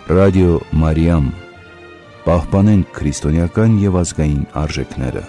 Ռադիո Մարիամ, պահպանենք քրիստոնեական և ազգային արժեքները։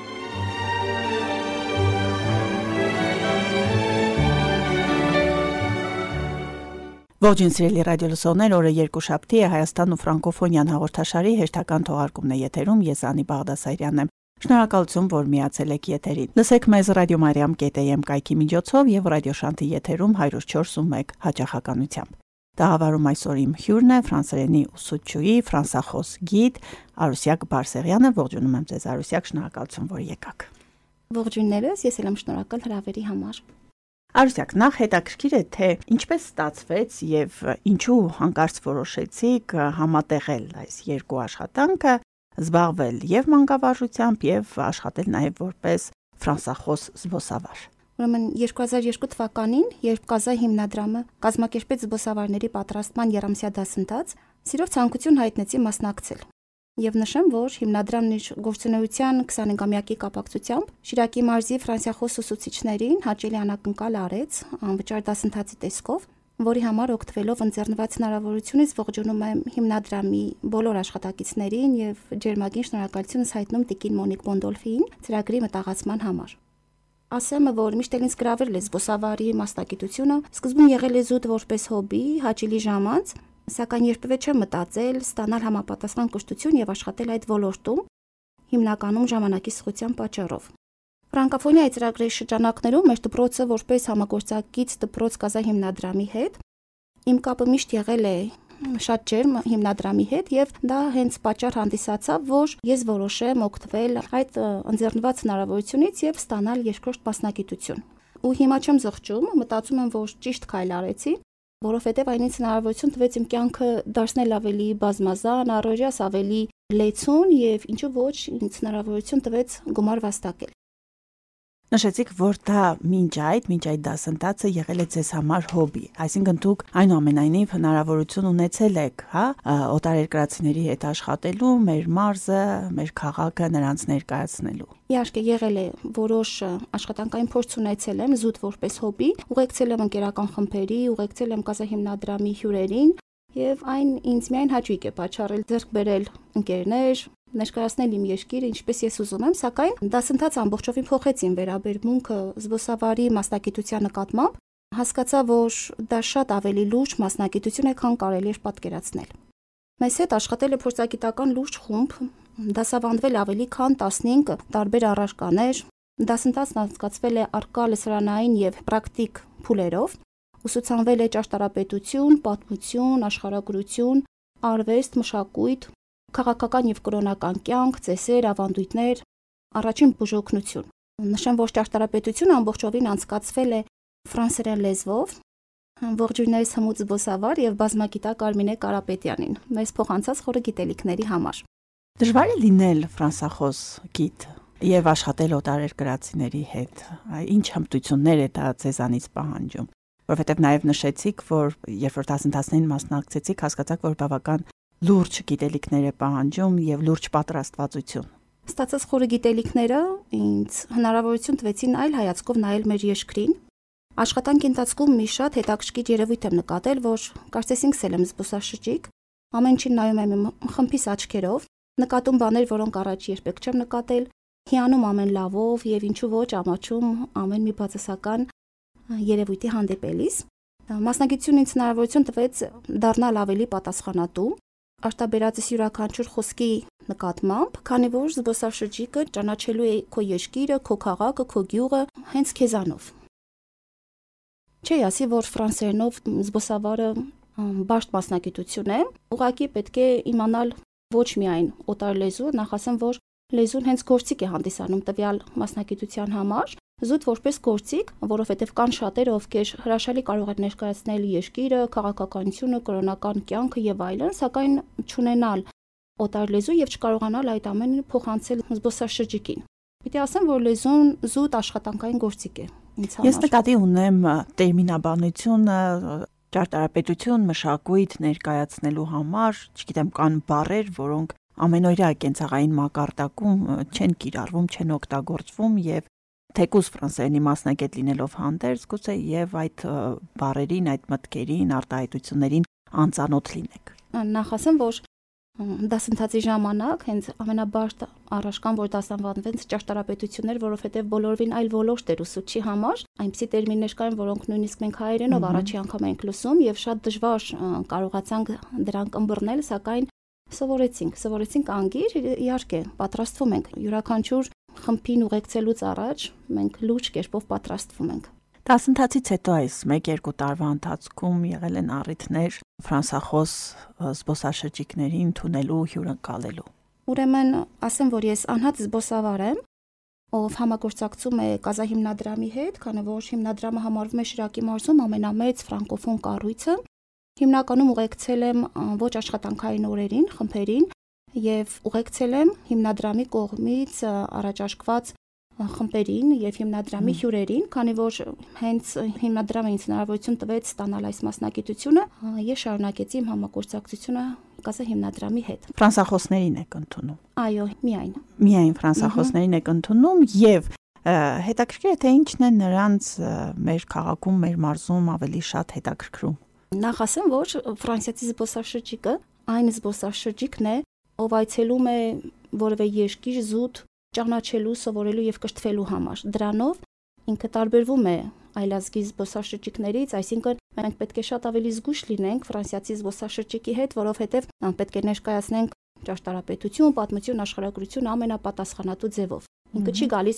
Ողջույն սիրելի ռադիոլսողներ, օրը երկուշաբթի է, Հայաստան ու ֆրանկոֆոնյան հաղորդաշարի հերթական թողարկումն է եթերում, ես Անի Բաղդասարյանն եմ։ Շնորհակալություն, որ միացել եք եթերին։ Լսեք մեզ radiomariam.am կայքի միջոցով և ռադիոշանթի եթերում 104.1 հաճախականությամբ։ Տաղավարում այսօր իմ հյուրն է ֆրանսերենի ուսուցչուհի, ֆրանսախոս գիդ Արուսյակ Բարսեղյանը։ Ողջունում եմ ձեզ Արուսյակ, շնորհակալություն, որ եկաք։ Ողջույններս, ես եմ շնորհակալ հրավերի համար։ Արուսյակ, նախ հետաքրքիր է, թե ինչպես ստացվեց եւ ինչու հանկարծ որոշեցիք համատեղել այս երկու աշխատանքը, զբաղվել եւ մանկավարժությամբ եւ աշխատել նաեւ որպես ֆրանսախոս զբոսավար։ Ուրեմն 2002 թվականին, երբ Կազա հիմնադրամը կազմակերպեց զբոսավարների պատրաստման երամսյա դասընթաց, սիրով ցանկություն հայտնեցի մասնակցել։ Եվ նշեմ, որ հիմնադրամն իր գործունեության 25-ամյակի կապակցությամբ Շիրակի մարզի ֆրանսիախոս ուսուցիչներին հաճելի անակնկալ արեց անվճար դասընթացի տեսքով, որի համար օգտվելով ընձեռնված հնարավորությունից ողջունում եմ հիմնադրամի բոլոր աշխատակիցներին եւ ջերմագին շնորհակալությունս հայտնում տիկին Մոնիկ Բոնդոլֆիին ծրագրի մտաղացման համար։ Ասեմ, որ միշտ ինձ գրավել է զբոսավարի մասնագիտությունը, սկզբում եղել է զուտ որպես հոբի, հաճելի ժամանց, սակայն երբևէ չեմ մտածել ստանալ համապատասխան կրթություն եւ աշխատել այդ ոլորտում, հիմնականում ժամանակի սխության պատճառով։ Ֆրանկոֆոնիայի ծրագրի շրջանակներում մեր դպրոցը որպես համագործակից դպրոց Կազա հիմնադրամի հետ իմ կապը միշտ եղել է շատ ջերմ հիմնադրամի հետ եւ դա հենց պատճառ հանդիսացավ, որ ես որոշեմ օգտվել այդ ընձեռնված հնարավորությունից եւ ստանալ երկրորդ մասնագիտություն։ Ու հիմա չեմ զղջում, մտածում եմ, որ ճիշտ քայլ արեցի, որովհետեւ այն ինձ հնարավորություն տվեց իմ կյանքը դարձնել ավելի բազմազան, առօրյաս ավելի լեցուն եւ ինչու ոչ ինձ հնարավորություն տվեց գումար վաստակել։ Նշեցիք, որ դա մինչ այդ դասընթացը եղել է ձեզ համար հոբի, այսինքն դուք այնուամենայնիվ հնարավորություն ունեցել եք, օտարերկրացիների հետ աշխատելու, մեր մարզը, մեր քաղաքը նրանց ներկայացնելու։ Իհարկե եղել է որոշ աշխատանքային փորձ ունեցել եմ զուտ որպես հոբի, ուղեկցել եմ ընկերական խմբերի, ուղեկցել եմ Կազա հիմնադրամի հյուրերին եւ այն ինձ միայն հաճույք է պատճառել ձեռք բերել ընկերներ, ներկայացնել իմ երկիրը ինչպես ես ուզում եմ, սակայն դասընթացը ամբողջովին փոխեց իմ վերաբերմունքը զբոսավարի մասնագիտության նկատմամբ, հասկացա, որ դա շատ ավելի լուրջ մասնագիտություն է, քան կարելի էր պատկերացնել։ Մեզ հետ աշխատել է փորձագիտական լուրջ խումբ, դասավանդվել ավելի քան 15 տարբեր առարկաներ, դասընթացն անցկացվել է առկա լսարանային եւ պրակտիկ փուլերով, ուսուցանվել է ճարտարապետություն, պատմություն, աշխարհագրություն, արվեստ, մշակույթ, քաղաքական եւ կրոնական կյանք, ծեսեր, ավանդույթներ, առաջին բուժօգնություն։ Նշեմ, որ ճարտարապետությունը ամբողջովին անցկացվել է ֆրանսերեն լեզվով, ողջույններս հմուտ զբոսավար եւ բազմագիտակ Արմինե Կարապետյանին, մեզ փոխանցած խորը գիտելիքների համար։ Դժվար է լինել ֆրանսախոս գիդ եւ աշխատել օտարերկրացիների հետ։ Ինչ հմտություններ է դա ձեզանից պահանջում, որովհետեւ նաեւ նշեցիք, որ երբ որ դասընթացներին մասնակցեցիք, հասկացաք, որ բավական լուրջ գիտելիքներ է պահանջում եւ լուրջ պատրաստվածություն։ Ստացած խորը գիտելիքները ինձ հնարավորություն տվեցին այլ հայացքով նայել մեր երկրին։ Աշխատանքի ընթացքում մի շատ հետաքրքիր երևույթ եմ նկատել, որ կարծես ինքս եմ զբոսաշրջիկ, ամեն ինչին նայում եմ իմ խմբիս աչքերով, նկատում բաներ, որոնք առաջ երբեք չեմ նկատել, հիանում ամեն լավով եւ ինչու ոչ ամաչում ամեն մի բացասական երևույթի հանդեպելիս։ Մասնագիտությունն ինձ հնարավորություն տվեց դառնալ ավելի պատասխանատու արտաբերածս յուրաքանչյուր խոսքի նկատմամբ, քանի որ զբոսաշրջիկը ճանաչելու է քո երկիրը, քո քաղաքը, քո գյուղը հենց քեզանով։ Չի ասի, որ ֆրանսերենով զբոսավարը բարդ մասնագիտություն է, ուղղակի պետք է իմանալ ոչ միայն օտար լեզու, նախ ասեմ, որ լեզուն հենց գործիք է հանդիսանում տվյալ մասնագիտության համար, զուտ որպես գործիք, որովհետև կան շատերը, ովքեր հրաշալի կարող են ներկայացնել երկիրը, քաղաքականությունը, կրոնական կյանքը եւ այլն, սակայն չունենալ օտար լեզու եւ չկարողանալ այդ ամենը փոխանցել զբոսաշրջիկին։ Պիտի ասեմ, որ լեզուն զուտ աշխատանքային գործիք է ինձ համար։ Ես նկատի ունեմ տերմինաբանությունը, ճարտարապետություն, մշակույթ ներկայացնելու համար, չգիտեմ, կան բառեր, որոնք ամենօրյա կենցաղային մակարդակում չեն կիրառվում, չեն օգտագործվում եւ թեկուզ ֆրանսերենի մասնագետ լինելով հանդերձ, գուցե եւ այդ բառերին, այդ մտքերին, արտահայտություններին անծանոթ լինեք։ Նախ ասեմ, որ դասընթացի ժամանակ հենց ամենաբարդ առարկան, որ դասավանդվեց ճարտարապետություններ, որովհետև բոլորովին այլ ոլորտ էր ուսուցչի համար, այնպիսի տերմիններ կային, որոնք նույնիսկ մենք հայերենով առաջի անգամ ենք լսում եւ շատ դժվար կարողացանք դրանք ըմբռնել, սակայն սովորեցինք անգիր, իհարկե, պատրաստվում ենք յուրաքանչյուր խմբին ուղեկցելուց առաջ մենք լուրջ կերպով պատրաստվում ենք։ Դասընթացից հետո այս 1-2 տարվա ընթացքում եղել են առիթներ ֆրանսախոս զբոսաշրջիկներին ընդունելու, հյուրընկալելու։ Ուրեմն ասեմ, որ ես անհատ զբոսավար եմ, ով համագործակցում է կազահիմնադրամի հետ, քանի որ հիմնադրամը համարվում է Շիրակի մարզում ամենամեծ ֆրանկոֆոն կառույցը։ Հիմնականում ուղեկցել եմ ոչ աշխատանքային օրերին, խմբերին եւ ուղեկցել եմ հիմնադրամի կողմից առաջարկված խմբերին եւ հիմնադրամի հյուրերին, քանի որ հենց հիմնադրամը ինձ հնարավորություն տվեց ստանալ այս մասնագիտությունը, ես շարունակեցի իմ համագործակցությունը կազահիմնադրամի հետ։ Ֆրանսախոսներին եք ընդունում։ Այո, միայն։ Միայն ֆրանսախոսներին եք ընդունում եւ հետաքրքիր է թե ինչն է նրանց մեր քաղաքում, մեր մարզում ավելի շատ հետաքրքրում։ Նախ ասեմ, որ ֆրանսիացի զբոսաշրջիկը այն զբոսաշրջիկն է, ով այցելում է որևէ երկիր զուտ ճանաչելու, սովորելու եւ կրթվելու համար։ Դրանով ինքը տարբերվում է այլազգի զբոսաշրջիկներից, այսինքն մենք պետք է շատ ավելի զգույշ լինենք ֆրանսիացի զբոսաշրջիկի հետ, որովհետեւ պետք է ներկայացնենք ճարտարապետություն, պատմություն, աշխարհագրություն ամենապատասխանատու ձևով։ Ինքը չի գալիս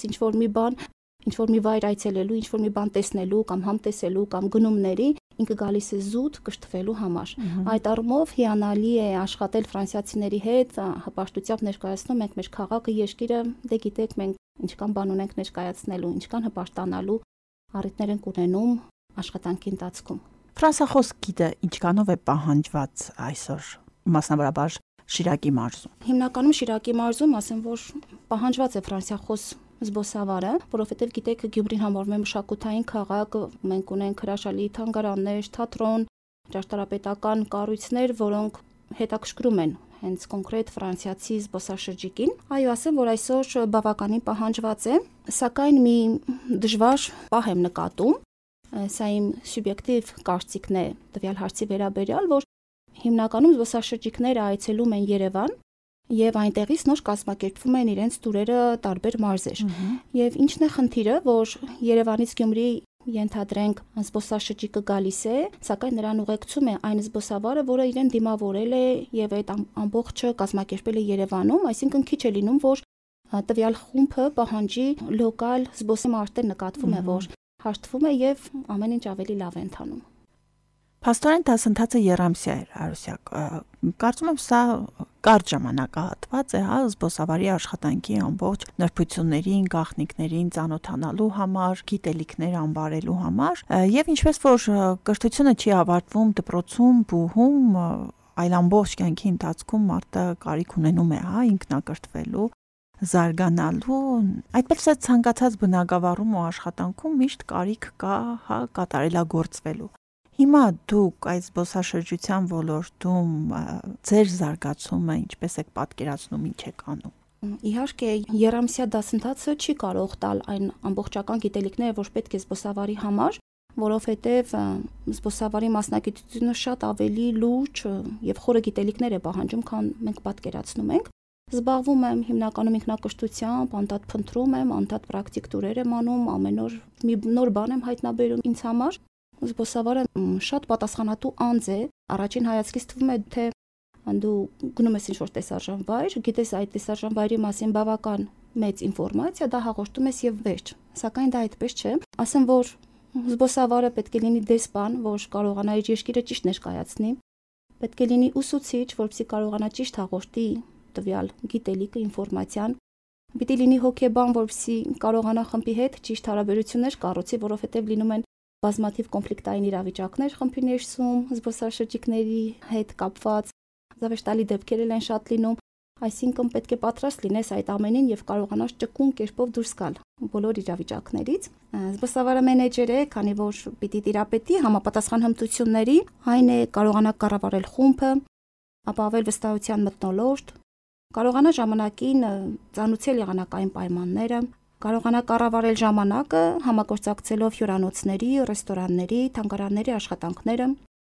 ինչ-որ մի վայր այցելելու, ինչ-որ մի բան տեսնելու կամ համտեսելու կամ գնումների, ինքը գալիս է զուտ կրթվելու համար։ Այդ առումով հիանալի է աշխատել ֆրանսիացիների հետ, հպարտությամբ ներկայացնում ենք մեր քաղաքը, երկիրը, դե գիտեք, մենք ինչքան բան ունենք ներկայացնելու, ինչքան հպարտանալու առիթներ ենք ունենում աշխատանքի ընթացքում։ Ֆրանսախոս գիդը ինչքանով է պահանջված այսօր, մասնավորաբար Շիրակի մարզում։ Հիմնականում Շիրակի մարզում ասեմ, որ պահանջված է ֆրանսիախոս զբոսավարը, որովհետև գիտեք, Գյումրին համարվում է մշակութային քաղաք, մենք ունենք հրաշալի թանգարաններ, թատրոն, ճարտարապետական կառույցներ, որոնք հետաքրքրում են հենց կոնկրետ ֆրանսիացի զբոսաշրջիկին։ Այո, ասեմ, որ այսօր բավականին պահանջված է, սակայն մի դժվար պահ եմ նկատում, սա իմ սուբյեկտիվ կարծիքն է տվյալ հարցի վերաբերյալ, որ հիմնականում զբոսաշրջիկները այցելում են Երևան եւ այնտեղից նոր կազմակերպվում են իրենց տուրերը տարբեր մարզեր։ Եվ ինչն է խնդիրը, որ Երևանից Գյումրի ենթադրենք զբոսաշրջիկը գալիս է, սակայն նրան ուղեկցում է այն զբոսավարը, որը իրեն դիմավորել է եւ այդ ամբողջը կազմակերպել է Երևանում, այսինքն քիչ է լինում, որ տվյալ խումբը պահանջի լոկալ զբոսամարտեր նկատվում է, որ հաշտվում է եւ ամեն ինչ ավելի լավ է ընթանում։ Փաստորեն դասընթացը երամսյա էր, Արուսյակ։ Կարծում եմ սա կարճ ժամանակահատված է, զբոսավարի աշխատանքի ամբողջ նրբություններին, գաղտնիքներին ծանոթանալու համար, գիտելիքներ անբարելու համար, եւ ինչպես որ կրթությունը չի ավարտվում դպրոցում, բուհում, այլ ամբողջ կյանքի ընթացքում մարդը կարիք ունենում է, ինքնակրթվելու, զարգանալու, այդպես է ցանկացած բնագավառում ու աշխատանքում միշտ կարիք կա, կատարելագործվելու։ Հիմա դուք այս զբոսաշրջության ոլորտում ձեր զարգացումը ինչպես եք պատկերացնում, ինչ եք անում։ Իհարկե, երամսյա դասընթացը չի կարող տալ այն ամբողջական գիտելիքները, որ պետք է զբոսավարի համար, որովհետև զբոսավարի մասնագիտությունը շատ ավելի լուրջ եւ խորը գիտելիքներ է պահանջում, քան մենք պատկերացնում ենք։ Զբաղվում եմ հիմնականում ինքնակրթությամբ, անդադ փնտրում եմ, անդադ պրակտիկ տուրեր եմ անում, ամեն օր մի նոր բան եմ հայտնաբերում ինձ համար։ Զբոսավարը շատ պատասխանատու անձ է, առաջին հայացքից թվում է, թե դու գնում ես ինչ-որ տեսարժան վայր, գիտես այդ տեսարժան վայրի մասին բավական մեծ ինֆորմացիա, դա հաղորդում ես եւ վերջ։ Սակայն դա այդպես չէ։ Ասեմ, որ զբոսավարը պետք է լինի դեսպան, որ կարողանա իր երկիրը ճիշտ ներկայացնի, պետք է լինի ուսուցիչ, որպեսզի կարողանա ճիշտ հաղորդի տվյալ գիտելիքը, ինֆորմացիան, պիտի լինի հոգեբան, որպեսզի կարողանա խմբի հետ ճիշտ հարաբերություններ կառուցի, որովհետեւ լինում են բազմաթիվ կոնֆլիկտային իրավիճակներ խմբի ներսում, զբոսաշրջիկների հետ կապված, զավեշտալի դեպքեր են շատ լինում, այսինքն պետք է պատրաստ լինես այդ ամենին եւ կարողանաս ճկուն կերպով դուրս գալ բոլոր իրավիճակներից։ Զբոսավարը մենեջեր է, քանի որ պիտի տիրապետի համապատասխան հմտությունների, այն է կարողանա կառավարել խումբը, ապահովել վստահության մթնոլորտ, կարողանա ժամանակին ծանուցել եղանակային պայմանները, կարողանա կառավարել ժամանակը համագործակցելով հյուրանոցների, ռեստորանների, թանգարանների աշխատանքները,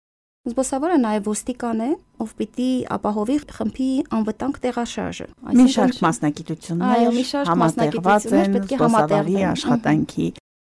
Զբոսավարը նաև ոստիկան է, ով պիտի ապահովի խմբի անվտանգ տեղաշարժը։ Մի շարք մասնագիտություններ համատեղված են զբոսավարի աշխատանքի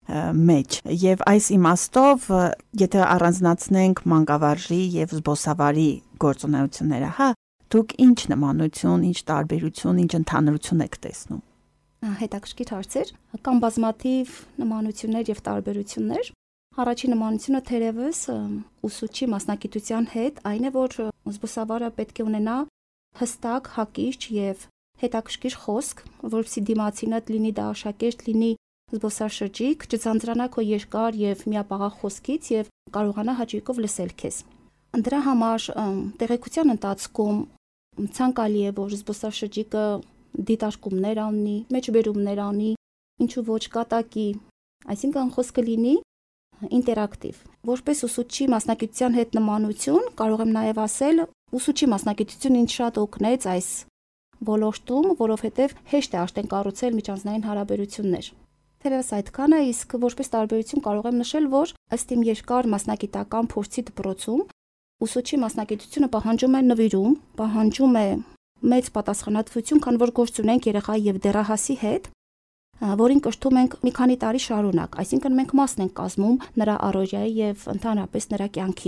մեջ։ Եվ այս իմաստով, եթե առանձնացնենք մանկավարժի եւ զբոսավարի գործունեությունները, դուք ինչ նմանություն, ինչ տարբերություն, ինչ ընդհանրություն եք տեսնում։ Հետաքրքիր հարցեր, կան բազմաթիվ նմանություններ եւ տարբերություններ։ Առաջին նմանությունը թերևս ուսուցչի մասնագիտության հետ այն է, որ զբոսավարը պետք է ունենա հստակ, հակիրճ եւ հետաքրքիր խոսք, որովհետեւ դիմացինդ լինի դա աշակերտ, լինի զբոսաշրջիկ, չձանձրանա քո երկար եւ միապաղաղ խոսքից եւ կարողանա հաճույքով լսել քեզ։ Դրա համար տեղեկության ընթացքում ցանկալի է, որ զբոսաշրջիկը դիտարկումներ անի, մեջբերումներ անի, ինչու ոչ կատակի, այսինքն խոսքը լինի ինտերակտիվ։ Որպես ուսուցչի մասնագիտության հետ նմանություն, կարող եմ նաև ասել, ուսուցչի մասնագիտությունը ինձ շատ օգնեց այս ոլորտում, որովհետև հեշտ է արդեն կառուցել միջանձնային հարաբերություններ։ Թերևս այդքանը, իսկ որպես տարբերություն կարող եմ նշել, որ ըստ իմ երկար մասնագիտական փորձի դպրոցում ուսուցչի մասնագիտությունը պահանջում է նվիրում, պահանջում է մեծ պատասխանատվություն, քան որ գործ ունենք երեխայի եւ դեռահասի հետ, որին կրթում ենք մի քանի տարի շարունակ, այսինքն մենք մասն ենք կազմում նրա առօրյայի եւ ընդհանրապես նրա կյանքի։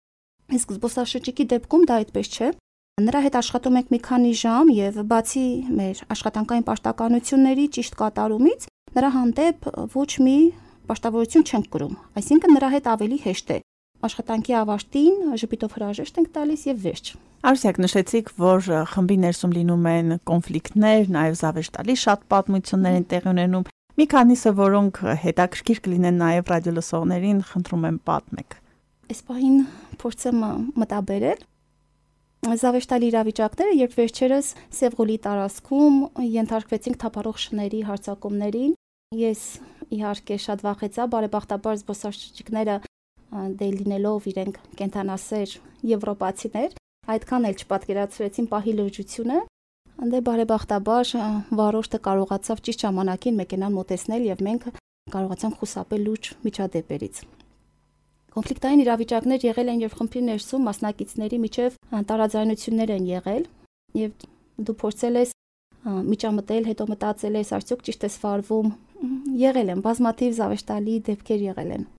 Իսկ զբոսաշրջիկի դեպքում դա այդպես չէ։ Նրա հետ աշխատում ենք մի քանի ժամ եւ բացի մեր աշխատանքային պարտականությունների ճիշտ կատարումից, նրա հանդեպ ոչ մի պարտավորություն չենք կրում, այսինքն նրա հետ ավելի հեշտ է։ Աշխատանքի ավարտին ժպիտով հրաժեշտ ենք տալիս եւ վերջ։ Արսիկ, նշեցիք, որ խմբի ներսում լինում են կոնֆլիկտներ, նաև զավեշտալի շատ պատմություններ են տեղի ունենում։ Մի քանիսը, որոնք հետաքրքիր կլինեն նաև ռադիոլսողներին, խնդրում եմ պատմեք։ Այս պահին փորձեմ մտաբերել։ Զավեշտալի իրավիճակները, երբ վերջերս Սևղոլի տարածքում ենթարկվեցինք թափառող շների հարձակումներին, ես իհարկե շատ վախեցա, բարեբախտաբար զբոսաշրջիկները դե լինելով իրենք կենթանասեր եվրոպացիներ, այդքան էլ չպատկերացրեցին պահի լրջությունը, դե բարեբախտաբար վարորդը կարողացավ ճիշտ ժամանակին մեքենան մոտեցնել եւ մենք կարողացանք խուսափել լուրջ միջադեպերից։ Կոնֆլիկտային իրավիճակներ եղել են, երբ խմբի ներսում մասնակիցների միջև տարաձայնություններ են եղել եւ դու փորձել ես միջամտել, հետո մտածել ես արդյոք ճիշտ ես վարվում, եղել են բազմաթիվ զավեշտալի դեպքեր եղել են։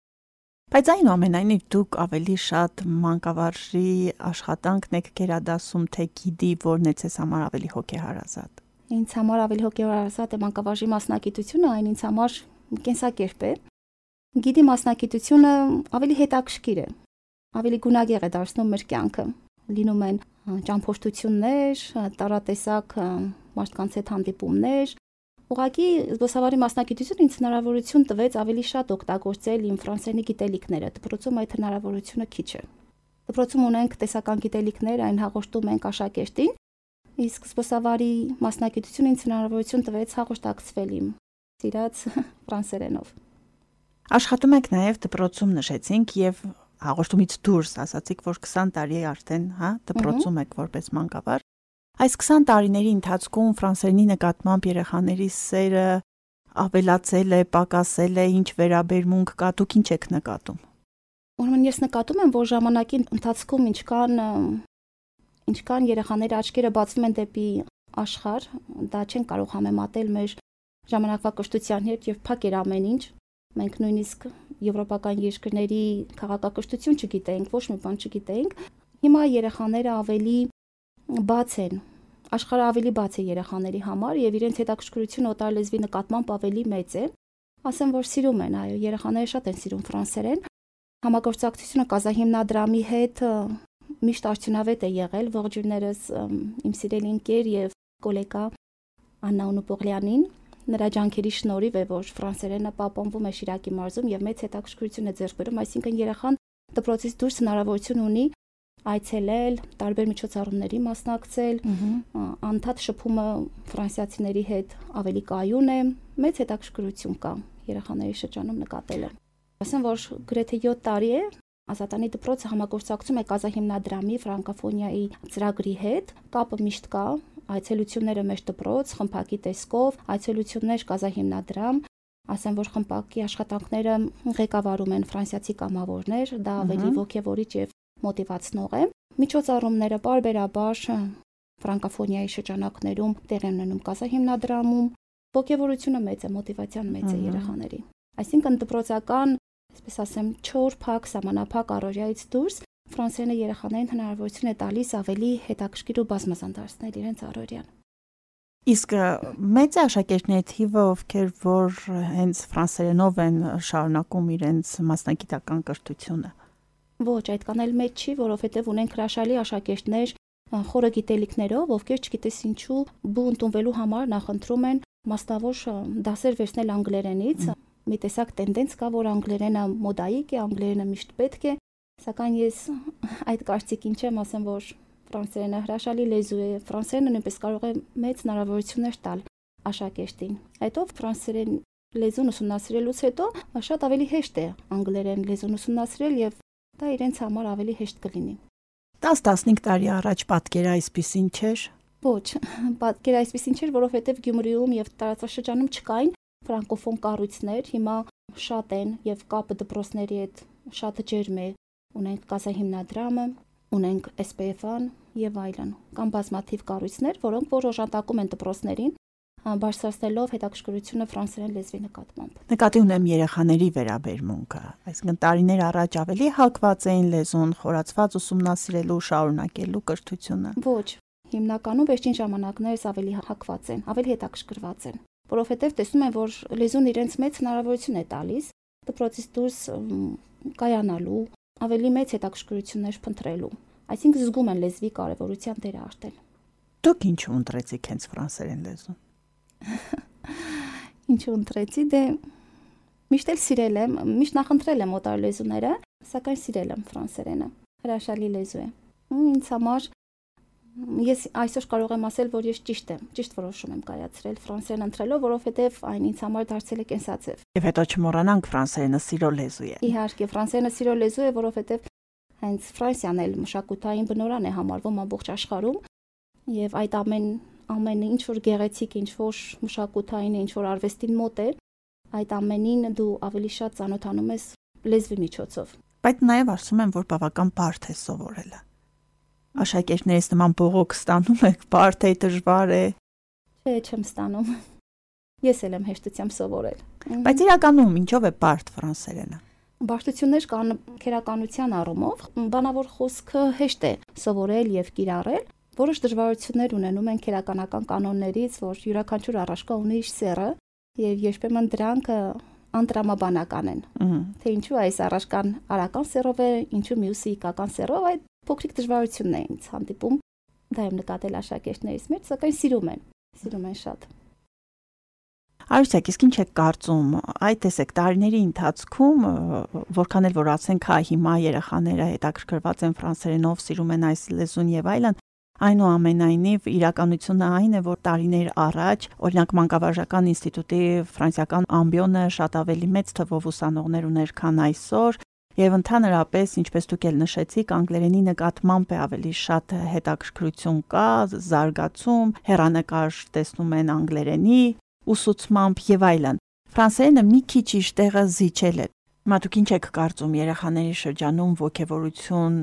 Բայց այնուամենայնիվ դուք ավելի շատ մանկավարժի աշխատանքն եք գերադասում, թե գիդի, որն է ձեզ համար ավելի հոգեհարազատ։ Ինձ համար ավելի հոգեհարազատ է մանկավարժի մասնագիտությունը, այն ինձ համար կենսակերպ է։ Գիդի մասնագիտությունը ավելի հետաքրքիր է, ավելի գունագեղ է դարձնում մեր կյանքը։ Լինում են ճամփորդություններ, տարատեսակ մարդկանց հետ հանդիպումներ։ Ուղղակի զբոսավարի մասնագիտությունը ինձ հնարավորություն տվեց ավելի շատ օգտագործել իմ ֆրանսերենի գիտելիքները։ Դպրոցում այդ հնարավորությունը քիչ է։ Դպրոցում ունենք տեսական գիտելիքներ, այն հաղորդում ենք աշակերտին, իսկ զբոսավարի մասնագիտությունը ինձ հնարավորություն տվեց հաղորդակցվել իմ սիրած ֆրանսերենով։ Աշխատում եք նաև դպրոցում նշեցինք եւ հաղորդումից դուրս ասացիք, որ 20 տարի արդեն, դպրոցում եք որպես մանկավար։ Այս 20 տարիների ընթացքում ֆրանսերենի նկատմամբ երեխաների սերը ավելացել է, պակասել է, ինչ վերաբերմունք կա, դուք ինչ եք նկատում։ Ուրեմն ես նկատում եմ, որ ժամանակի ընթացքում ինչքան երեխաների աչքերը բացվում են դեպի աշխարհ, դա չեն կարող համեմատել մեր ժամանակվա կրթության հետ եւ փակ էր ամեն ինչ։ Մենք նույնիսկ եվրոպական երկրների քաղաքակրթություն չգիտեինք, ոչ մի բան չգիտեինք։ Հիմա երեխաները ավելի բաց են, աշխարհը ավելի բաց է երեխաների համար եւ իրենց հետաքրքրությունը օտար լեզվի նկատմամբ ավելի մեծ է։ Ասեմ, որ սիրում են, այո, երեխաները շատ են սիրում ֆրանսերեն։ Համագործակցությունը կազահիմնադրամի հետ միշտ արդյունավետ է եղել, ողջույններս իմ սիրելի ընկեր եւ գոլեգա Աննա Ունուպողլյանին, նրա ջանքերի շնորհիվ է, որ ֆրանսերենը պահպանվում է Շիրակի մարզում եւ մեծ հետաքրքրություն է ձեռք բերում, այսինքն երեխան դպրոցից դուրս հնարավորություն ունի այցելել, տարբեր միջոցառումների մասնակցել, անդադ շփումը ֆրանսիացիների հետ ավելի կայուն է, մեծ հետաքրքրություն կա երեխաների շրջանում նկատելը։ Ասեմ, որ գրեթե 7 տարի է Ազատանի դպրոցը համագործակցում է կազահիմնադրամի ֆրանկոֆոնիայի ծրագրի հետ, կապը միշտ կա, այցելությունները մեր դպրոց, խմբակի տեսքով, այցելություններ կազահիմնադրամ, ասեմ, որ խմբակի աշխատանքները ղեկավարում են ֆրանսիացի կամավորներ, դա ավելի ոգևորիչ եւ մոտիվացնող է։ Միջոցառումները բարբերաբար ֆրանկոֆոնիայի շրջանակներում տեղ են ունենում կազահիմնադրամում, ոգևորությունը մեծ է, մոտիվացիան մեծ է երեխաների։ Այսինքն դպրոցական, այսպես ասեմ, չոր փակ, սահմանափակ առօրյայից դուրս ֆրանսերենը երեխաներին հնարավորություն է տալիս ավելի հետաքրքիր ու բազմազան դարձնել իրենց առօրյան։ Իսկ մեծ աշակերտների թիվը, ովքեր որ հենց ֆրանսերենով են շարունակում իրենց մասնագիտական կրթությունը։ Ոչ, այդքան էլ մեծ չի, որովհետև ունենք հրաշալի աշակերտներ խորը գիտելիքներով, ովքեր չգիտես ինչու բու ընդունվելու համար նախընտրում են մասնավոր դասեր վերցնել անգլերենից։ Մի տեսակ տենդենց կա, որ անգլերենը մոդայիկ է, անգլերենը միշտ պետք է, սակայն ես այդ կարծիքին չեմ, ասեմ, որ ֆրանսերենը հրաշալի լեզու է, ֆրանսերենը նույնպես կարող է մեծ հնարավորություններ տալ աշակերտին։ Հետո ֆրանսերեն լեզուն ուսումնասիրելուց հետո շատ ավելի հեշտ է անգլերեն լեզուն ուսումնասիրել եւ դա իրենց համար ավելի հեշտ կլինի։ 10-15 տարի առաջ պատկերը այսպեսին չէր։ Ոչ, պատկերը այսպեսին չէր, որովհետեւ Գյումրիում եւ տարածաշրջանում չկային ֆրանկոֆոն կառույցներ, հիմա շատ են եւ կապը դպրոցների հետ շատ ջերմ է։ Ունենք կազահիմնադրամը, ունենք SPF-ն եւ այլն։ Կան բազմաթիվ կառույցներ, որոնք որ օժանդակում են դպրոցներին, բարձրացնելով հետաքրքրությունը ֆրանսերեն լեզվի նկատմամբ։ Նկատի ունեմ երեխաների վերաբերմունքը, այսինքն տարիներ առաջ ավելի հակված էին լեզուն խորացված ուսումնասիրելու, շարունակելու կրթությունը։ Ոչ, հիմնականում վերջին ժամանակներս ավելի հակված են, ավելի հետաքրքրված են, որովհետեւ տեսնում են, որ լեզուն իրենց մեծ հնարավորություն է տալիս դպրոցից դուրս կայանալու, ավելի մեծ հետաքրքրություններ փնտրելու, այսինքն զգում են լեզվի կարևորության դերը արդեն։ Դուք ինչու ընտրեցիք հենց ֆրանսերեն լեզուն։ Ինչու ընտրեցի, դե միշտ էլ սիրել եմ, միշտ նախընտրել եմ օտար լեզուները, սակայն սիրել եմ ֆրանսերենը։ Հրաշալի լեզու է։ Ինձ համար ես այսօր կարող եմ ասել, որ ես ճիշտ որոշում եմ կայացրել ֆրանսերեն ընտրելով, որովհետև այն ինձ համար դարձել է կենսաձև։ Եվ հետո չմոռանանք ֆրանսերենը սիրո լեզու է։ Իհարկե, ֆրանսերենը սիրո լեզու է, որովհետև հենց Ֆրանսիան էլ մշակութային բնօրրան է համարվում ամբողջ աշխարհում, եւ այդ ամենը ինչ որ գեղեցիկ, ինչ որ մշակութային, ինչ որ արվեստին մոտ է, այդ ամենին դու ավելի շատ ծանոթանում ես լեզվի միջոցով։ Բայց նաեւ ասում եմ, որ բավական բարդ է սովորելը։ Աշակերտներից նման բողոք ստանում եք, բարդ է, դժվար է։ Չէ, չեմ ստանում։ Ես էլ եմ հեշտությամբ սովորել։ Բայց իրականում ինչով է բարդ ֆրանսերենը։ Բարդություններ կան քերականության առումով, բանավոր խոսքը հեշտ է սովորել եւ կիրառել, որոշ դժվարություններ ունենում են քերականական կանոններից, որ յուրաքանչյուր առարկա ունի իր սեռը եւ երբեմն դրանք անտրամաբանական են։ Թե ինչու այս առարկան արական սեռով է, ինչու մյուսը իգական սեռով, այդ փոքրիկ դժվարությունն է ինձ հանդիպում։ Դա եմ նկատել աշակերտներից մեջ, սակայն սիրում են շատ։ Արուսյակ, իսկ ինչ եք կարծում, այդ տեսեք տարիների ընթացքում, որքան էլ որ ասենք, հա հիմա երեխաները հետաքրքրված են ֆրանսերենով, սիրում են այս լեզուն եւ այլն, այնուամենայնիվ իրականությունը այն է, որ տարիներ առաջ, օրինակ Մանկավարժական ինստիտուտի ֆրանսիական ամբիոնը շատ ավելի մեծ թվով ուսանողներ ուներ, քան այսօր, եւ ընդհանրապես, ինչպես դուք էլ նշեցիք, անգլերենի նկատմամբ է ավելի շատ հետաքրքրություն կա, զարգացում, հեռանկար տեսնում են անգլերենի ուսուցմամբ եւ այլն։ Ֆրանսերենը մի քիչ իր տեղը զիջել է։ Դուք ինչ եք կարծում երեխաների շրջանում ոգևորություն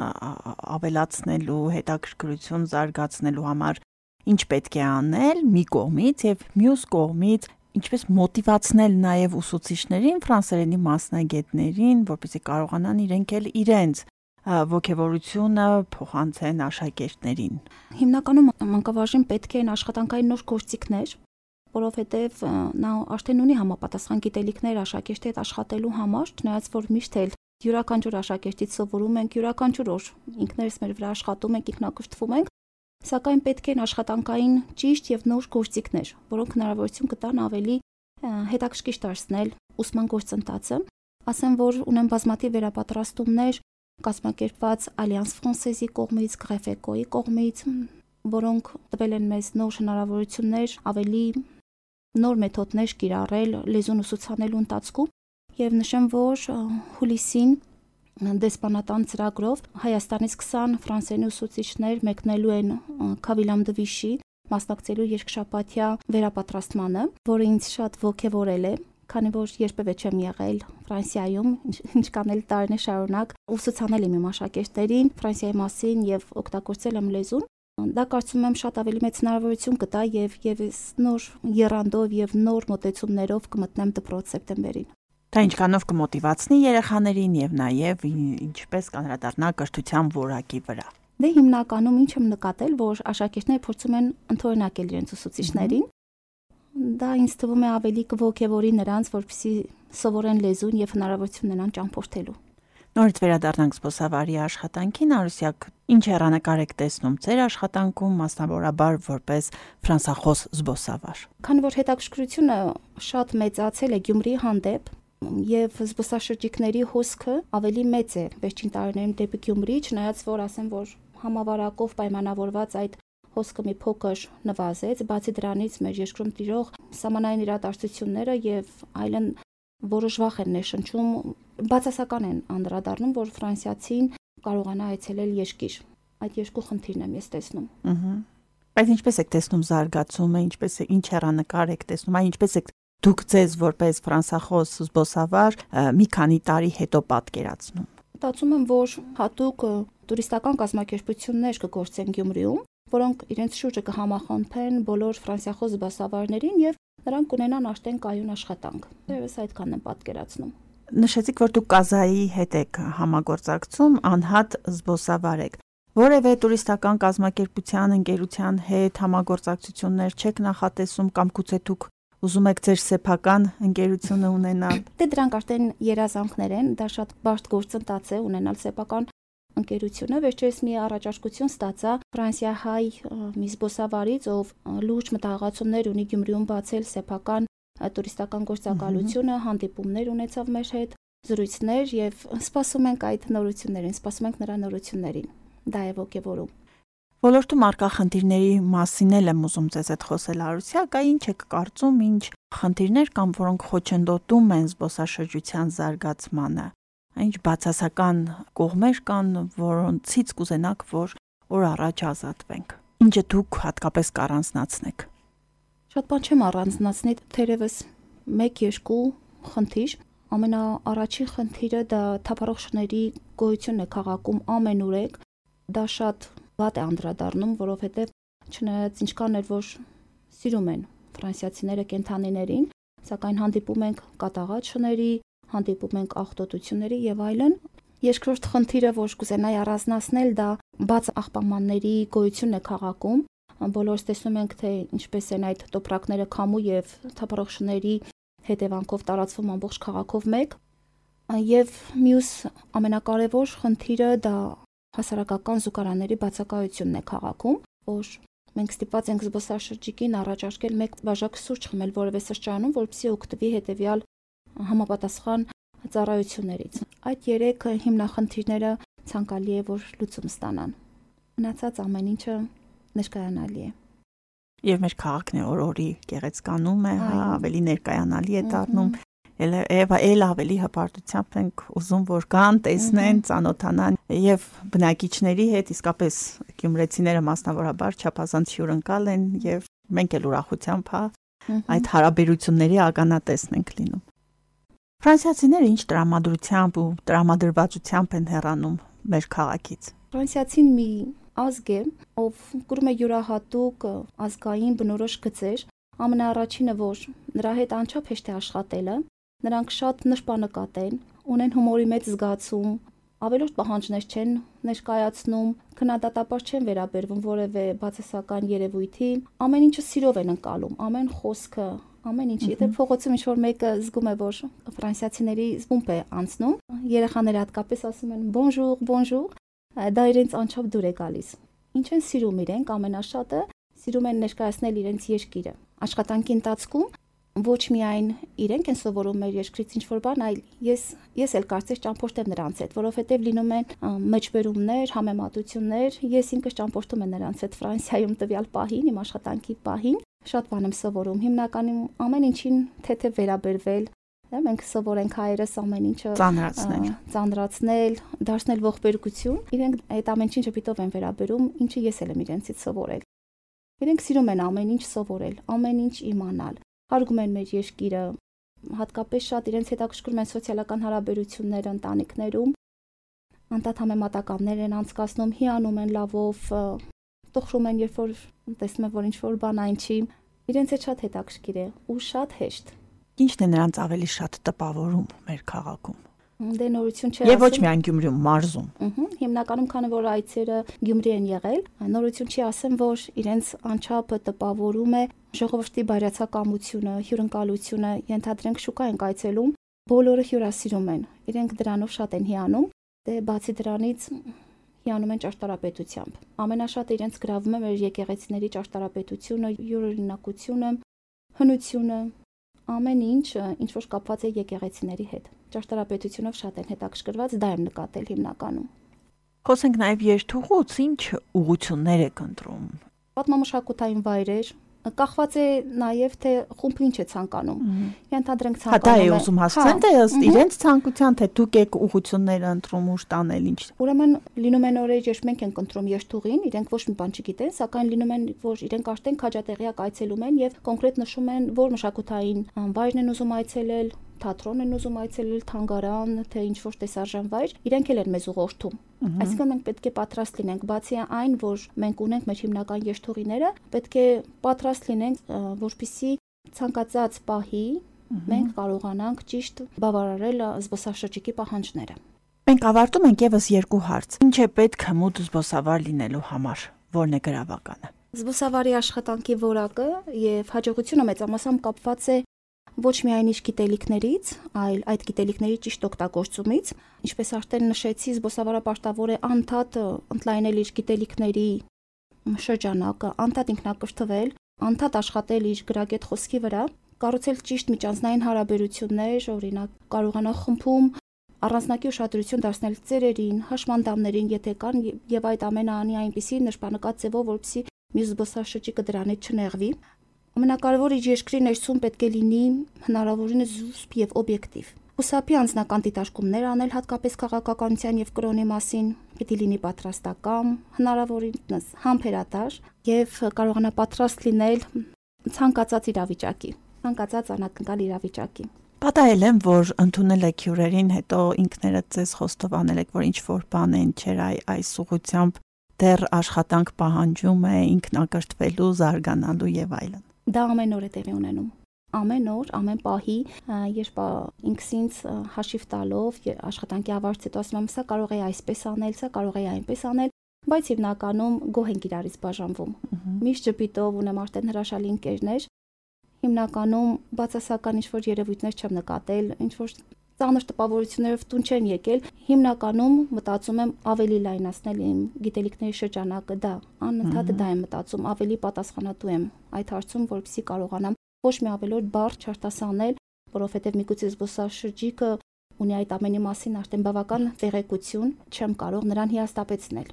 ավելացնելու, հետաքրքրություն զարգացնելու համար ինչ պետք է անել մի կողմից եւ մյուս կողմից ինչպես մոտիվացնել նաեւ ուսուցիչներին, ֆրանսերենի մասնագետներին, որպեսզի կարողանան իրենք էլ իրենց ոգևորությունը փոխանցեն աշակերտներին։ Հիմնականում մանկավարժին պետք են աշխատանքային նոր գործիքներ, որովհետև նա արդեն ունի համապատասխան գիտելիքներ աշակերտի հետ աշխատելու համար, չնայած որ միշտ էլ յուրաքանչյուր աշակերտից սովորում ենք, յուրաքանչյուր օր ինքներս մեր վրա աշխատում ենք, ինքնակրթվում ենք, սակայն պետք են աշխատանքային ճիշտ եւ նոր գործիքներ, որոնք հնարավորություն կտան ավելի հետաքրքիր դարձնել ուսման գործընթացը։ Ասեմ, որ ունեմ բազմաթիվ վերապատրաստումներ կազմակերպված Alliance Française-ի կողմից, Grefeco-ի կողմից, որոնք տվել են մեզ նոր հնարավորություններ, ավելի նոր մեթոդներ կիրառել լեզուն ուսուցանելու ընթացքում եւ նշեմ, որ հուլիսին դեսպանատան ծրագրով Հայաստանից 20 ֆրանսերենի ուսուցիչներ մեկնելու են Քավիլամ Դվիշի մասնակցելու երկշաբաթյա վերապատրաստմանը, որը ինձ շատ ոգևորել է, քանի որ երբևէ չեմ եղել Ֆրանսիայում, ինչ կանել տարիներ շարունակ, ուսուցանել եմ իմ աշակերտներին Ֆրանսիայի մասին եւ օգտագործել եմ լեզուն, դա կարծում եմ շատ ավելի մեծ հնարավորություն կտա եւ եւս նոր եռանդով եւ նոր մոտեցումներով կմտնեմ դպրոց սեպտեմբերին։ Դա ինչքանով կմոտիվացնի երեխաներին եւ նաեւ ինչպես կանրադառնա կրթության որակի վրա։ Դե հիմնականում ինչ եմ նկատել, որ աշակերտները փորձում են ընդօրինակել իրենց ուսուցիչներին։ Դա ինձ թվում է ավելի կողքեվորի նրանց, որպեսզի սովորեն լեզուն եւ հնարավորություն ունենան ճամփորդելու։ Նորից վերադառնանք զբոսավարի աշխատանքին, Արուսյակ, ինչ հեռանկար եք տեսնում ձեր աշխատանքում, մասնավորաբար որպես ֆրանսախոս զբոսավար։ Քանի որ հետաքրքրությունը շատ մեծացել է Գյումրիի հանդեպ եւ զբոսաշրջիկների հոսքը ավելի մեծ է վերջին տարիներում դեպի Գյումրի, չնայած որ ասեմ, որ համավարակով պայմանավորված այդ հոսքը մի փոքր նվազեց, բացի դրանից մեր երկրում տիրող սահմանային իրադարձությունները եւ այլն որոշ վախ են ներշնչում, բացասական են անդրադառնում, որ ֆրանսիացին կարողանա այցելել երկիր։ Այդ երկու խնդիրն եմ ես տեսնում։ Բայց ինչպես եք տեսնում զարգացումը, ինչ հեռանկար եք տեսնում, ինչպես եք դուք ձեզ որպես ֆրանսախոս զբոսավար մի քանի տարի հետո պատկերացնում։ Մտածում եմ, որ հատուկ տուրիստական կազմակերպություններ կգործեն Գյումրիում, որոնք իրենց շուրջը կհամախմբեն բոլոր ֆրանսիախոս զբոսավարներին եւ նրանք կունենան արդեն կայուն աշխատանք։ Ես այդքանն եմ պատկերացնում։ Նշեցիք, որ դուք Կազայի հետ եք համագործակցում, անհատ զբոսավար եք։ Որևէ տուրիստական կազմակերպության, ընկերության հետ համագործակցություններ չեք նախատեսում կամ գուցե դուք ուզում եք ձեր սեփական ընկերությունը ունենալ։ Դե դրանք արդեն երազանքներ են, դա շատ բարդ գործընթաց է ունենալ սեփական ընկերությունը։ Վերջերս մի առաջարկություն ստացա ֆրանսիահայ մի զբոսավարից, ով լուրջ մտահղացումներ ունի Գյումրիում բացել սեփական տուրիստական գործակալությունը, հանդիպումներ ունեցավ մեր հետ, զրույցներ եւ սպասում ենք այդ նորություններին, սպասում ենք նրա նորություններին։ Դա է ոգևորում։ Ոլորտում արկա խնդիրների մասին եմ ուզում ձեզ հետ խոսել, Արուսյակ, ինչ եք կարծում, ինչ խնդիրներ կան, որոնք խոչընդոտում են զբոսաշրջության զարգացմանը։ Ինչ բացասական կողմեր կան, որոնցից կուզենաք, որ առաջ ազատվենք։ Ինչը դուք հատկապես կառանձնացնեք։ Շատ բան չեմ առանձնացնի, թերևս 1-2 խնդիր։ Ամենաառաջին խնդիրը դա թափառողջների գոյությունն է քաղաքում ամենուրեք։ Դա շատ վատ է անդրադառնում, որովհետև չնայած ինչքան էր որ սիրում են ֆրանսիացիները կենթանիներին, սակայն հանդիպում ենք կատաղած շների, հանդիպում ենք աղտոտությունների եւ այլն։ Երկրորդ խնդիրը, որ կուզենայի առանձնացնել, դա բաց աղբամանների գոյությունն է քաղաքում։ Բոլորս տեսնում ենք, թե ինչպես են այդ տոպրակները քամու եւ թափառողջների հետևանքով տարածվում ամբողջ քաղաքով մեկ։ Եվ մյուս ամենակարևոր խնդիրը դա հասարակական զուգարանների բացակայությունն է քաղաքում, որ մենք ստիպված ենք զբոսաշրջիկին առաջարկել մեկ բաժակ սուրճ խմել որևէ սրճարանում, որպեսզի օգտվի հետևյալ համապատասխան ծառայություններից։ Այդ 3 հիմնախնդիրները ցանկալի է որ լուծում ստանան։ Մնացած ամեն ինչը ներկայանալի է։ Եվ մեր քաղաքն է օրորի գեղեցկանում է, ավելի ներկայանալի է դառնում։ Էլ ավելի հպարտությամբ ենք ուզում որ կան, տեսնեն, ծանոթանան եւ բնակիչների հետ իսկապես գյումրեցիները մասնավորաբար չափազանց հյուրընկալ են եւ մենք էլ ուրախությամբ այդ հարաբերությունների ականատեսն ենք լինում։ Ֆրանսիացիները ինչ տրամադրությամբ ու տրամադրվածությամբ են հեռանում մեր քաղաքից։ Ֆրանսիացին մի ազգ է, ով կուրում է յուրահատուկ ազգային բնորոշ գծեր, ամենաառաջինը որ նրա հետ անչափ հեշտ է աշխատելը, նրանք շատ նշպանկատ են, ունեն հումորի մեծ զգացում, ավելորդ պահանջներ չեն ներկայացնում, քննադատաբար չեն վերաբերվում որևէ բացասական երևույթի, ամեն ինչը սիրով են ընկալում, ամեն խոսքը, ամեն ինչ։ Եթե փողոցում ինչ-որ մեկը զգում է, որ ֆրանսիացիների զբումբ է անցնում, երեխաները հատկապես ասում են bonjour, bonjour, դա իրենց անչափ դուր է գալիս։ Ինչ են սիրում իրենք, ամենաշատը սիրում են ներկայացնել իրենց երկիրը։ Աշխատանքի ընթացքում ոչ միայն իրենք են սովորում մեր երկրից ինչ-որ բան, այլ ես էլ կարծես ճամփորդեմ նրանց հետ, որովհետև լինում են մեջբերումներ, համեմատություններ, ես ինքս ճամփորդում եմ նրանց հետ Ֆրանսիայում տվյալ պահին, իմ աշխատանքի պահին, շատ բան եմ սովորում, հիմնականում ամեն ինչին թեթև վերաբերվել, մենք սովորենք հայերս ամեն ինչը ծանրացնել, դարձնել ողբերգություն, իրենք այդ ամեն ինչը պիտով են վերաբերում, ինչը ես էլ եմ իրենցից սովորել։ Իրենք սիրում են ամեն ինչ սովորել, ամեն ինչ իմանալ։ Հարգում են մեր երկիրը, հատկապես շատ իրենց հետաքրքրում են սոցիալական հարաբերությունները ընտանիքներում, անդադ համեմատականներ են անցկացնում, հիանում են լավով, տխրում են, երբ որ տեսնում են, որ ինչ-որ բան այն չի, իրենց հետ շատ հետաքրքիր է ու շատ հեշտ։ Ինչն է նրանց ավելի շատ տպավորում մեր քաղաքում։ Դե նորություն չի Եվ ոչ միայն Գյումրիում, մարզում։ Հիմնականում քանի որ այցերը Գյումրի են եղել, նորություն չի ասեմ, որ իրենց անչափ տպավորում է ժողովրդի բարյացակամությունը, հյուրընկալությունը, ենթադրենք շուկա են այցելում, բոլորը հյուրասիրում են, իրենք դրանով շատ են հիանում, դե բացի դրանից հիանում են ճարտարապետությամբ։ Ամենաշատը իրենց գրավում է մեր եկեղեցիների ճարտարապետությունը, յուրօրինակությունը, հնությունը, ամեն ինչ, ինչ որ կապված է եկեղեցիների հետ։ Ճարտարապետությունով շատ են հետաքրքրված, դա եմ նկատել հիմնականում։ Խոսենք նաև երթուղուց, ինչ ուղղություններ եք ընտրում։ Պատմամշակութային վայրեր, կախված է նաև թե խումբը ինչ է ցանկանում։ Ենթադրենք ցանկանում է։ Դա է ուզում հասցնել, թե ըստ իրենց ցանկության, թե դուք եք ուղղությունները ընտրում ուշ տանել ինչ։ Ուրեմն լինում են օրեր, երբ մենք ենք ընտրում երթուղին, իրենք ոչ մի բան չգիտեն, սակայն լինում են, որ իրենք արդեն քաջատեղյակ այցելում են եւ կոնկրետ նշում են, որ մշակութային վայրն են ուզում այցելել, թատրոն են ուզում այցելել, թանգարան, թե ինչ-որ տեսարժան վայր, իրենք էլ են մեզ ուղղորդում։ Այսինքն մենք պետք է պատրաստ լինենք, բացի այն, որ մենք ունենք մեր հիմնական երթուղիները, պետք է պատրաստ լինենք, որպեսզի ցանկացած պահի մենք կարողանանք ճիշտ բավարարել զբոսաշրջիկի պահանջները։ Մենք ավարտում ենք եւս երկու հարց։ Ինչ է պետք հմուտ զբոսավար լինելու համար, որն է գրավականը։ Զբոսավարի աշխատանքի որակը եւ հաջողությունը մեծամասամբ կապված է ոչ միայն իր գիտելիքներից, այլ այդ գիտելիքների ճիշտ օգտագործումից, ինչպես արդեն նշեցի, զբոսավարը պարտավոր է անդադ ընդլայնել իր գիտելիքների շրջանակը, անդադ ինքնակրթվել, անդադ աշխատել իր գրագետ խոսքի վրա, կառուցել ճիշտ միջանձնային հարաբերություններ, օրինակ կարողանա խմբում առանձնակի ուշադրություն դարձնել ծերերին, հաշմանդամներին, եթե կան, եւ այդ ամենը անի այնպիսի նշանակած ձևով, որպեսզի մյուս զբոսաշրջիկը դրանից չնեղվի։ Ամենակարևորը իր երկրի ներսում պետք է լինի հնարավորինս զուսպ եւ օբյեկտիվ։ Խուսափի անձնական դիտարկումներ անել հատկապես քաղաքականության եւ կրոնի մասին, պետք է լինի պատրաստական, հնարավորինս համբերատար եւ կարողանա պատրաստ լինել ցանկացած իրավիճակի, ցանկացած անակնկալ իրավիճակի։ Պատահել եմ, որ ընդունել եք հյուրերին, հետո ինքներդ ձեզ խոստովանել եք, որ ինչ որ բան են չէր այս ուղղությամբ դեռ աշխատանք պահանջում է ինքնակրթվելու, զարգանալու եւ այլն։ Դա ամեն օր է տեղի ունենում։ Ամեն օր, ամեն պահի, երբ ինքս ինձ հաշիվ տալով աշխատանքի ավարտից հետո ասում եմ, սա կարող է այսպես անել, սա կարող է այնպես անել, բայց հիմնականում գոհ ենք իրարից բաժանվում։ Միշտ ժպիտով ունեմ արդեն հրաշալի ընկերներ։ Հիմնականում բացասական ինչ-որ երևույթներ չեմ նկատել, ինչ-որ ծանր տպավորություններով տուն չեն եկել, հիմնականում մտածում եմ ավելի լայնացնել իմ գիտելիքների շրջանակը, դա անընդհատ դա եմ մտածում, ավելի պատասխանատու եմ այդ հարցում, որպեսզի կարողանամ ոչ մի ավելորդ բառ չարտասանել, որովհետև միգուցե զբոսաշրջիկը ունի այդ ամենի մասին արդեն բավական տեղեկություն, չեմ կարող նրան հիասթափեցնել։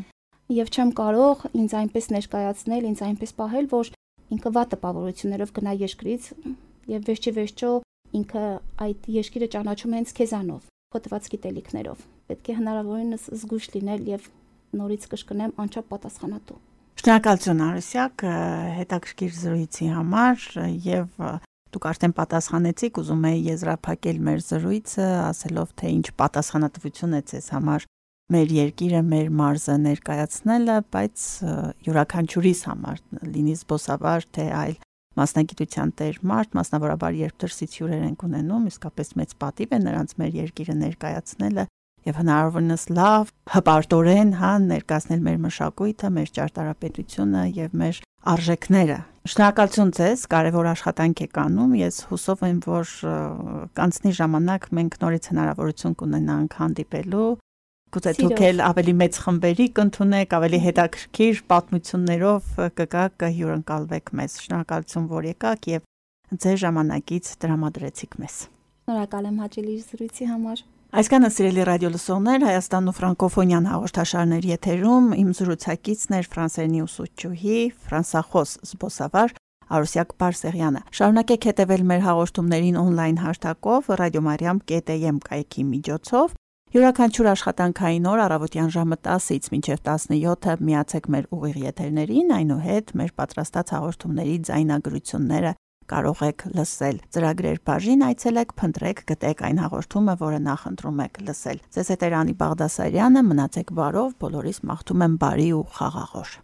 Եվ չեմ կարող ինձ այնպես ներկայացնել, ինձ այնպես պահել, որ ինքը վատ տպավորություններով գնա երկրից եւ վերջիվերջո ինքը այդ երկիրը ճանաչում հենց քեզանով, փոթված գիտելիքներով։ Պետք է հնարավորինս զգույշ լինել եւ նորից կշկնեմ անչափ պատասխանատու։ Շնորհակալություն Արուսյակ հետաքրքիր զրույցի համար եւ դուք արդեն պատասխանեցիք, ուզում եի եզրափակել մեր զրույցը, ասելով թե ինչ պատասխանատվություն է ձեզ համար մեր երկիրը, մեր մարզը ներկայացնելը, բայց յուրաքանչյուրիս համար, լինի զբոսավար թե այլ մասնագիտության տեր մարդ, մասնավորաբար երբ դրսից հյուրեր ենք ունենում, իսկապես մեծ պատիվ է նրանց մեր երկիրը ներկայացնելը եւ հնարավորինս լավ, հպարտորեն, ներկայացնել մեր մշակույթը, մեր ճարտարապետությունը եւ մեր արժեքները։ Շնորհակալություն ձեզ, կարևոր աշխատանք եք անում, ես հուսով եմ, որ կանցնի ժամանակ մենք նորից հնարավորություն կունենանք հանդիպելու, գուցե դուք էլ ավելի մեծ խմբերի կընդունեք, ավելի հետաքրքիր պատմություններով կգաք, կհյուրընկալվեք մեզ։ Շնորհակալություն, որ եկաք եւ ձեր ժամանակից տրամադրեցիք մեզ։ Շնորհակալ եմ հաճելի զրույցի համար։ Այսքանը սիրելի ռադիո լսողներ, Հայաստան ու ֆրանկոֆոնյան հաղորդաշարների եթերում իմ զրուցակիցն էր ֆրանսերենի ուսուցչուհի, ֆրանսախոս զբոսավար Արուսյակ Բարսեղյանը։ Շարունակեք հետևել մեր հաղորդումներին on-line հարթակով radiomariam.am կայքի միջոցով։ Յուրաքանչյուր աշխատանքային օր առավոտյան ժամը 10-ից մինչև 17-ը միացեք մեր ուղիղ եթերներին, այնուհետ մեր պատրաստած հաղորդումների ձայնագրությունները կարող եք լսել։ Ծրագրեր բաժին այցելեք, փնտրեք, գտեք այն հաղորդումը, որը նախընտրում եք լսել։ Ձեզ հետ է Անի Բաղդասարյանը, մնացեք բարով, բոլորիս մաղթում եմ բարի ու խաղաղ օր։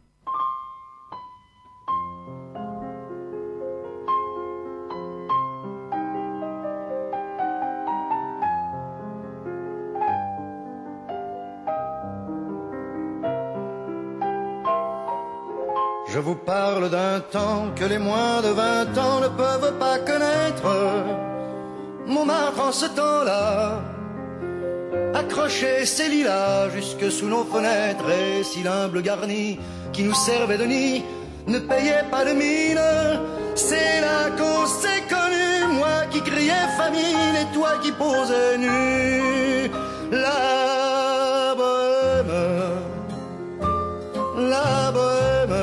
Je vous parle d'un temps que les moins de 20 ans ne peuvent pas connaître. Montmartre en ce temps-là accrochait ses lilas jusque sous nos fenêtres, et si l'humble garni qui nous servait de nid ne payait pas de mine, c'est là qu'on s'est connus, moi qui criais famine et toi qui posais nu. La bohème,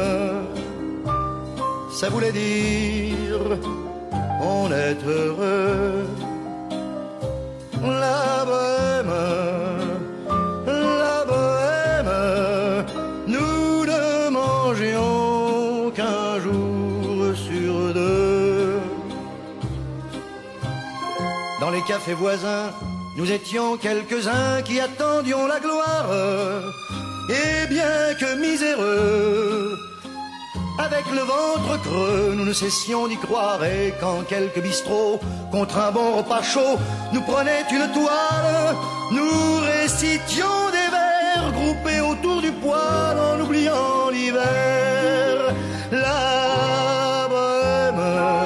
ça voulait dire on est heureux. La bohème, nous ne mangions qu'un jour sur deux. Dans les cafés voisins, nous étions quelques-uns qui attendions la gloire. Et bien que miséreux, avec le ventre creux, nous ne cessions d'y croire. Et quand quelques bistrots, contre un bon repas chaud, nous prenaient une toile, nous récitions des vers groupés autour du poêle en oubliant l'hiver. La bohème,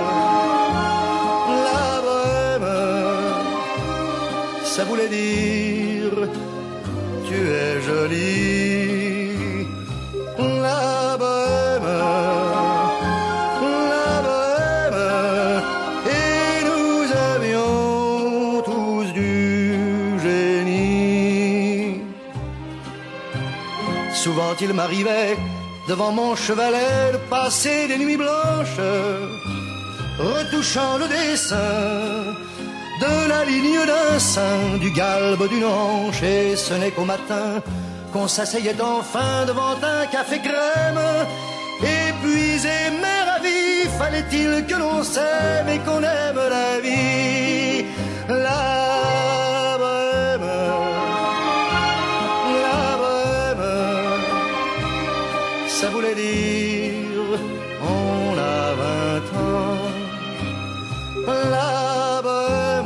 ça voulait dire tu es jolie. La bohème, et nous avions tous du génie. Souvent il m'arrivait devant mon chevalet de passer des nuits blanches, retouchant le dessin de la ligne d'un sein, du galbe d'une hanche, et ce n'est qu'au matin qu'on s'asseyait enfin devant un café crème. Épuisé mais ravi, fallait-il que l'on s'aime et qu'on aime la vie. La bohème, ça voulait dire on a 20 ans. La bohème,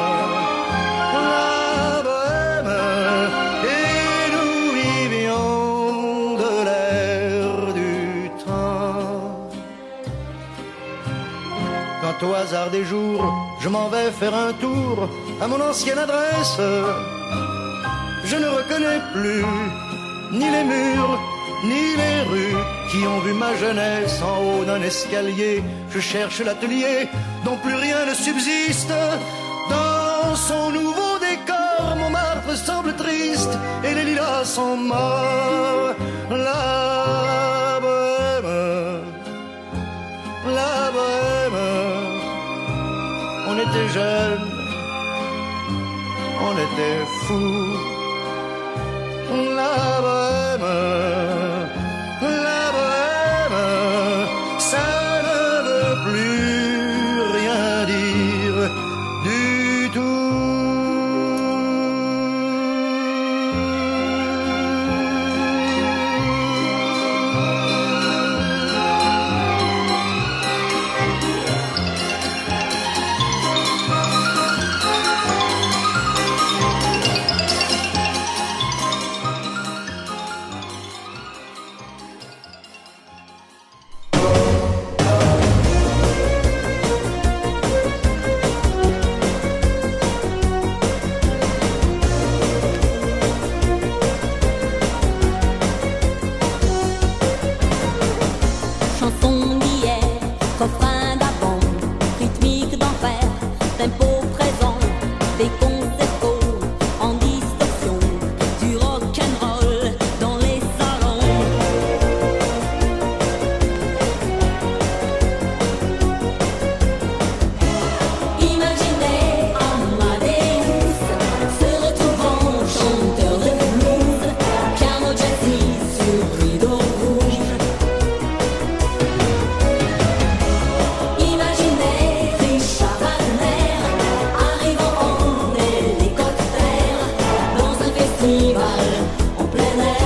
et nous vivions de l'air du temps. Quand au hasard des jours, je m'en vais faire un tour à mon ancienne adresse, je ne reconnais plus ni les murs, ni les rues qui ont vu ma jeunesse en haut d'un escalier. Je cherche l'atelier dont plus rien ne subsiste. Dans son nouveau décor, Montmartre semble triste et les lilas sont morts. La bohème, on était jeunes, on était fous. La bohème, ça ne veut plus rien dire du tout. festival en plein air.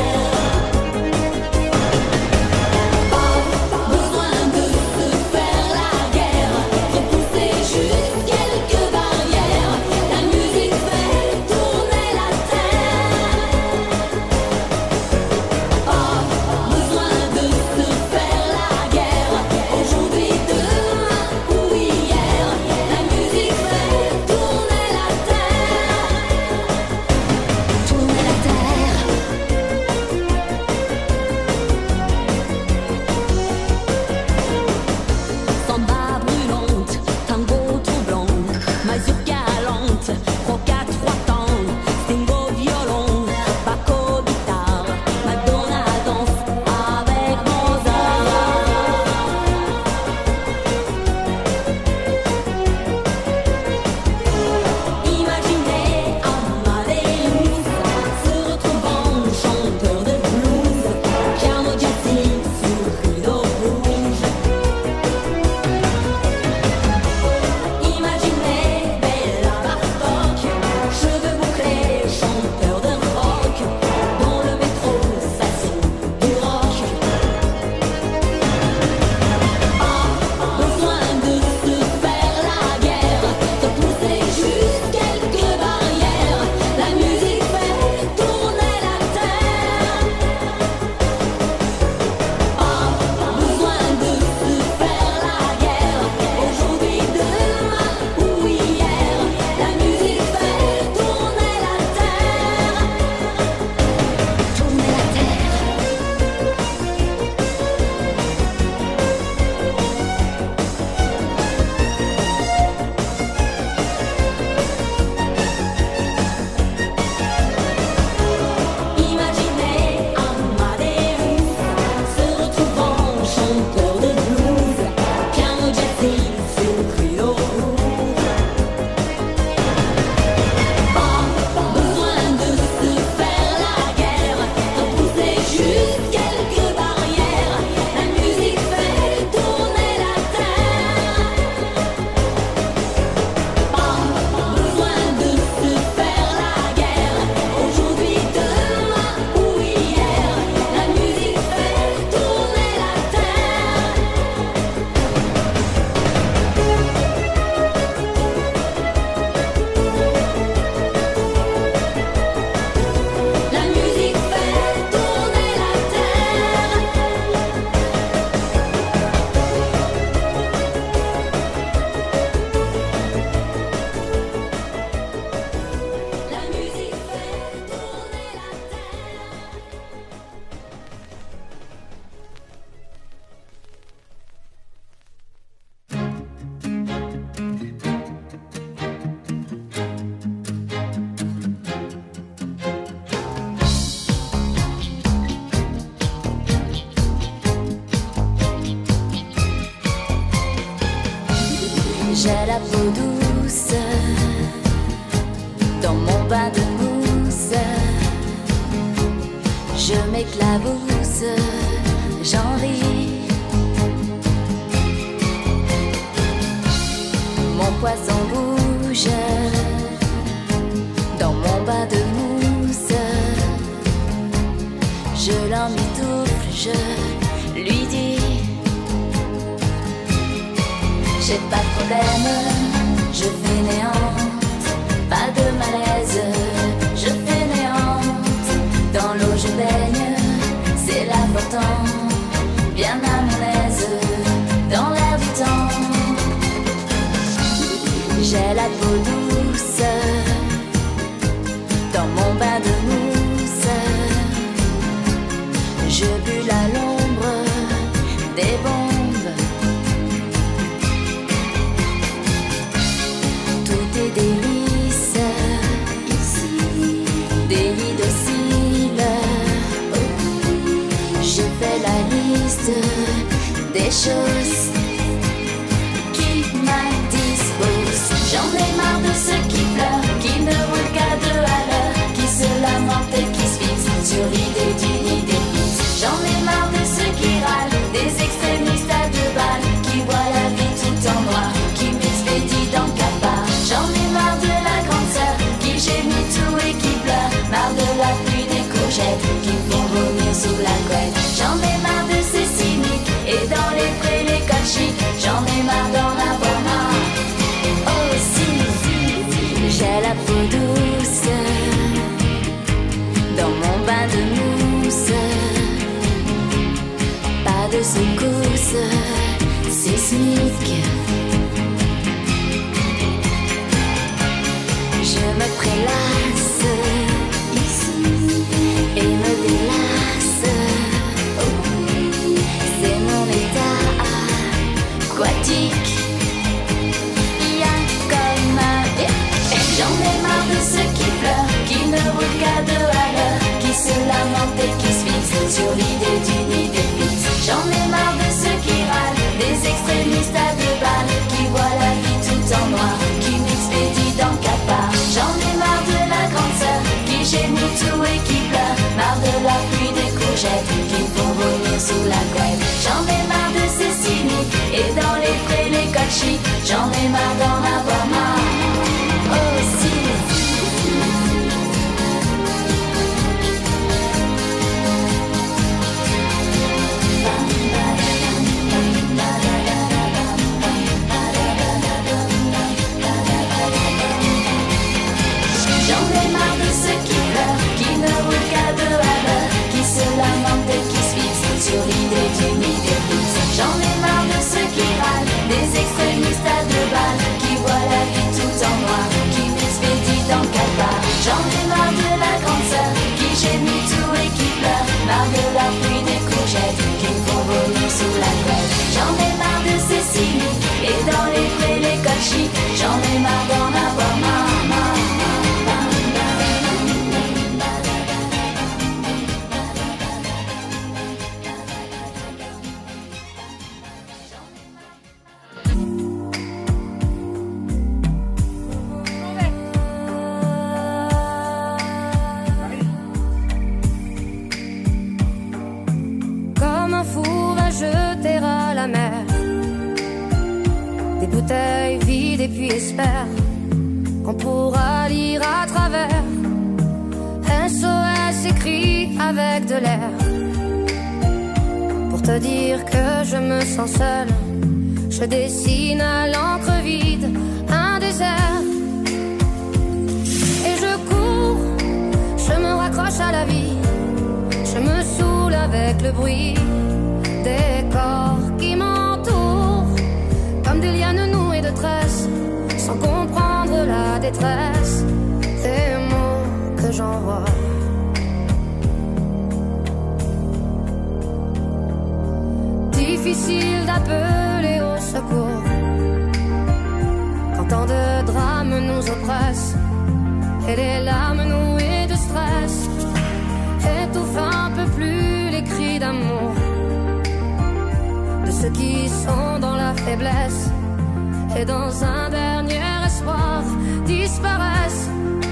J'ai la peau douce dans mon bain de mousse. Je m'éclabousse, j'en ris. Mon poisson bouge dans mon bain de mousse. Je l'emmitoufle, je lui dis: j'ai pas de problème, je fainéante, pas de malaise, je fainéante. Dans l'eau je baigne, c'est l'important, bien à mon aise, dans l'air du temps. J'ai la peau douce, dans mon bain de mousse. Je bulle à l'ombre des bombes. Délices, ici, délit docile. Je fais la liste des choses qui m'indisposent. J'en ai marre de ceux qui pleurent, qui ne roulent qu'à deux à l'heure, qui se lamentent et qui se fixent sur l'idée d'une idée fixe. J'en ai marre de ceux qui râlent, des extrémistes à deux balles, qui voient la vie tout en noir, qui m'expédient dans le cafard. J'en ai marre de la grande sœur qui gémit tout et qui pleure, marre de la tout et qui pleure. Marre de la pluie des courgettes qui font vomir sous la couette. J'en ai marre de ces cyniques et dans les prés les cochis. J'en ai marre d'en avoir marre aussi. J'en ai marre de ceux qui pleurent, qui ne roulent qu'à deux à l'heure, qui se lamentent et qui se fixent sur l'idée d'une idée fixe. J'en ai marre de ceux qui râlent, des extrémistes à deux balles, qui voient la vie tout en noir, qui m'expédient dans quatre bars. J'en ai marre de la grande sœur, qui gémit tout et qui pleure, marre de la pluie des courgettes, qui me font vomir sous la couette. J'en ai marre de ces cyniques, et dans les prés les cochis, j'en ai marre d'en avoir marre. Bouteille vide et puis espère qu'on pourra lire à travers. SOS écrit avec de l'air pour te dire que je me sens seule. Je dessine à l'encre vide un désert et je cours, je me raccroche à la vie, je me saoule avec le bruit des corps qui m'entourent comme des lianes nouées de tresses, sans comprendre la détresse des mots que j'envoie. Difficile d'appeler au secours quand tant de drames nous oppressent et les larmes nouées de stress étouffent un peu plus les cris d'amour de ceux qui sont dans la faiblesse et dans un dernier espoir disparaissent.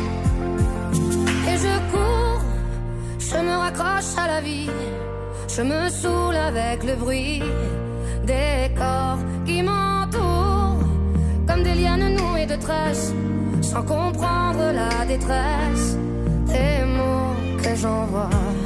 Et je cours, je me raccroche à la vie, je me saoule avec le bruit des corps qui m'entourent comme des lianes nouées de tresses, sans comprendre la détresse des mots que j'envoie.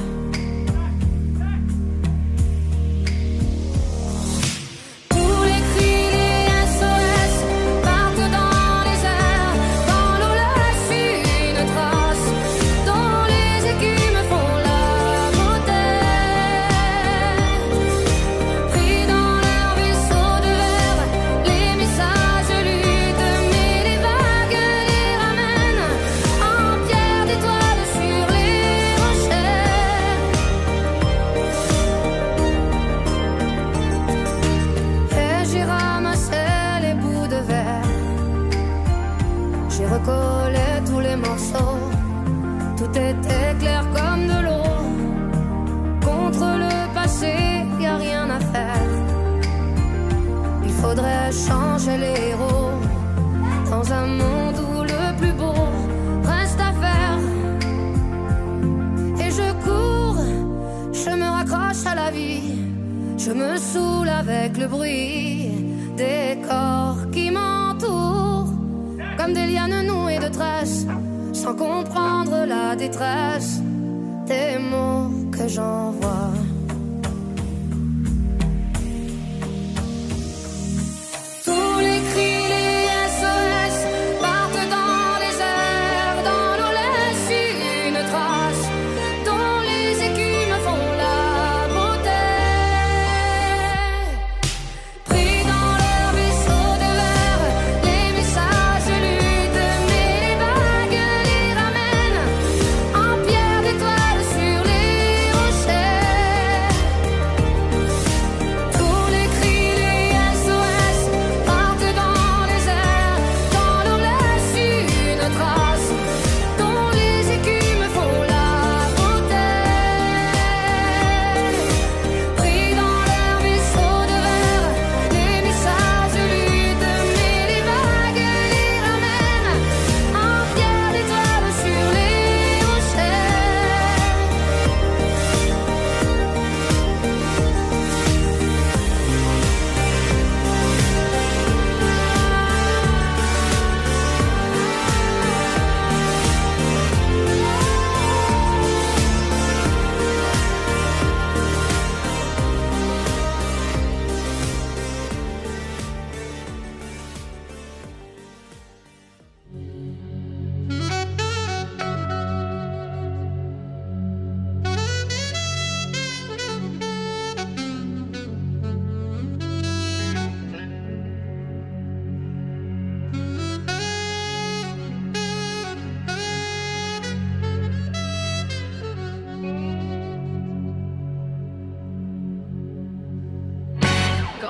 Tout était clair comme de l'eau. Contre le passé, y a rien à faire. Il faudrait changer les héros dans un monde où le plus beau reste à faire. Et je cours, je me raccroche à la vie, je me saoule avec le bruit des corps qui m'entourent comme des lianes nouées de tresses, sans comprendre la détresse des mots que j'envoie. Tous les cris, les SOS partent dans les airs, dans l'eau laisse une trace, dont les écumes font la beauté. Pris dans leur vaisseau de verre, les messages luttent, mais les vagues les ramènent en pierre d'étoiles sur les rochers.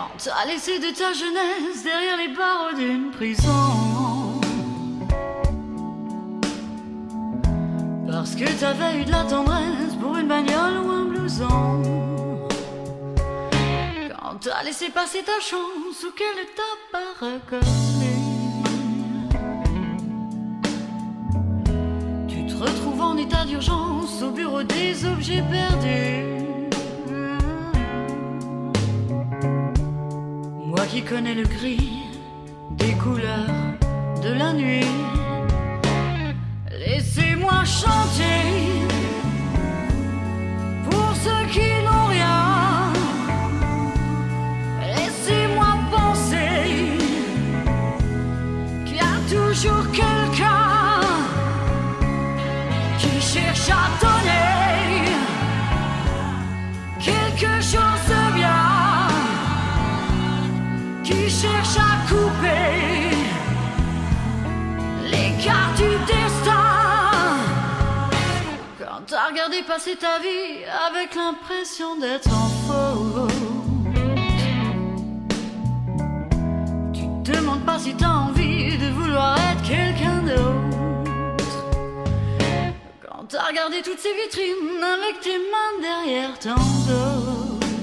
Quand t'as laissé de ta jeunesse derrière les barreaux d'une prison, parce que t'avais eu de la tendresse pour une bagnole ou un blouson. Quand t'as laissé passer ta chance ou qu'elle ne t'a pas reconnu, tu te retrouves en état d'urgence au bureau des objets perdus. Moi qui connais le gris des couleurs de la nuit, laissez-moi chanter pour ceux qui n'ont rien. Laissez-moi penser qu'il y a toujours quelqu'un qui cherche à donner quelque chose de bien, qui cherche à couper les cartes du destin. Quand t'as regardé passer ta vie avec l'impression d'être en faute, tu te demandes pas si t'as envie de vouloir être quelqu'un d'autre. Quand t'as regardé toutes ces vitrines avec tes mains derrière ton dos,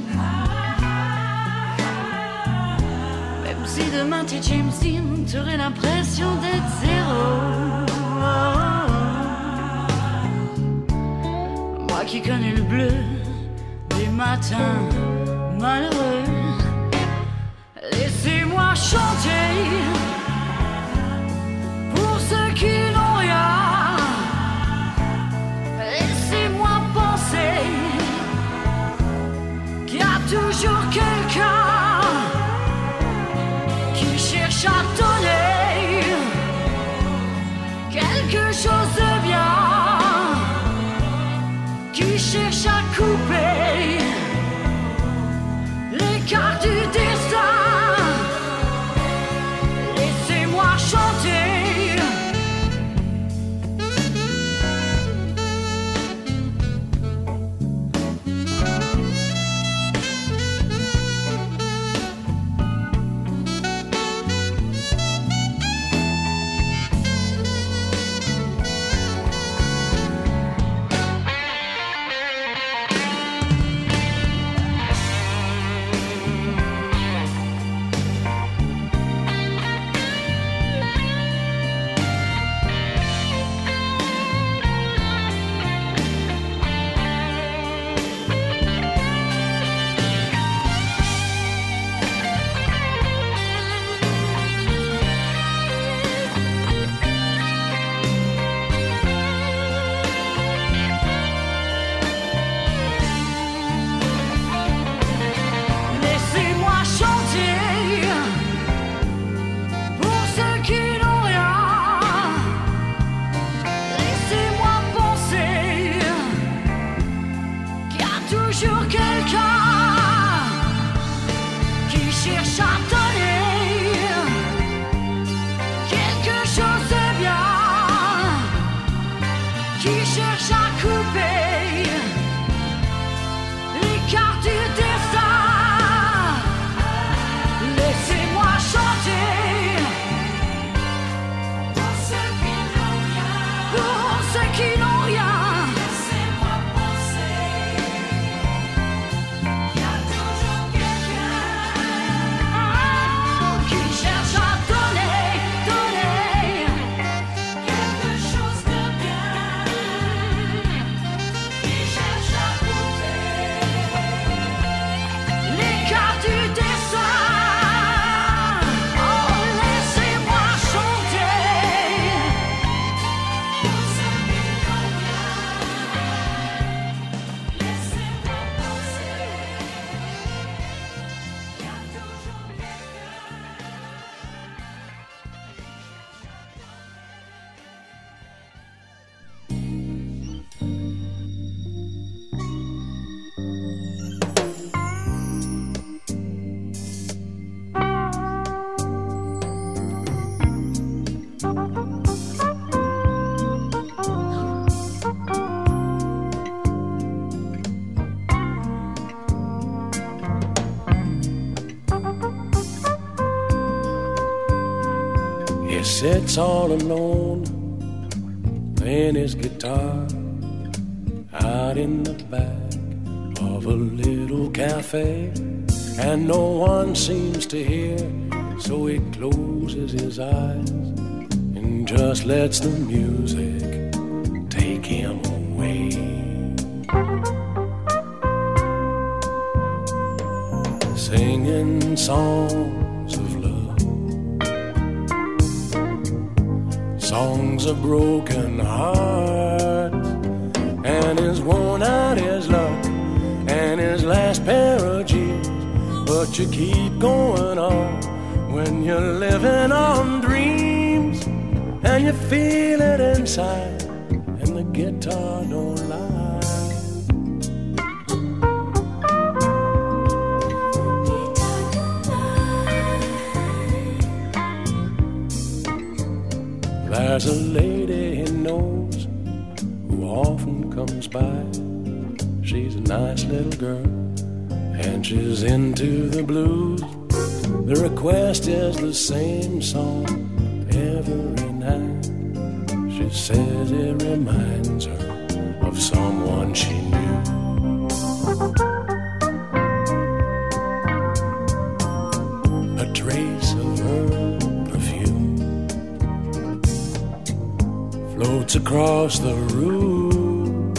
si demain t'es James Dean, t'aurais l'impression d'être zéro. Moi qui connais le bleu des matins malheureux, laissez-moi chanter pour ceux qui n'ont rien. Laissez-moi penser qu'il y a toujours quelqu'un qui cherche à donner quelque chose de bien, qui cherche à couper les cartes du destin. Laissez-moi chanter. sits all alone, playing his guitar out in the back of a little cafe, and no one seems to hear, so he closes his eyes and just lets the music take him away. Singing songs of love, songs of broken hearts, and his worn out his luck and his last pair of jeans. But you keep going on when you're living on dreams, and you feel it inside, and the guitar don't lie. There's a lady he knows who often comes by. She's a nice little girl, and she's into the blues. The request is the same song every night. She says it reminds her of someone she knew. A trace of her perfume floats across the room.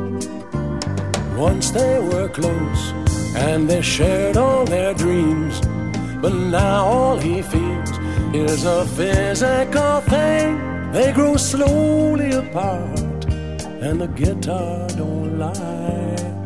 Once they were close and they shared all their dreams, but now all he feels is a physical thing. They grow slowly apart, and the guitar don't lie.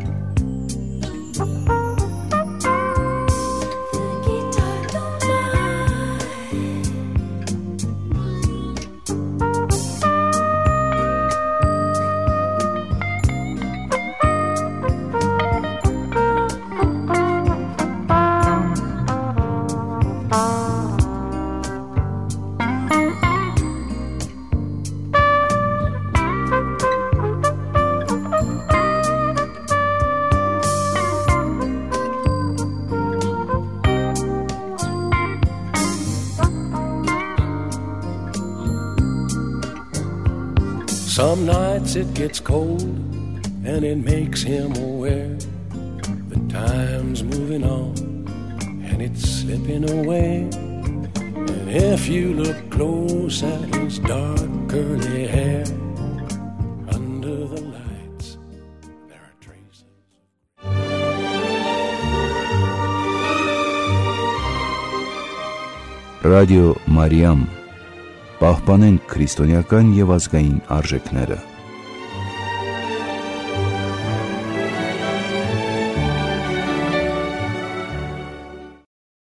Some nights it gets cold, and it makes him aware the time's moving on, and it's slipping away. And if you look close at his dark curly hair, under the lights there are traces. Ռադիո Մարիամ, պահպանենք քրիստոնեական եւ ազգային արժեքները։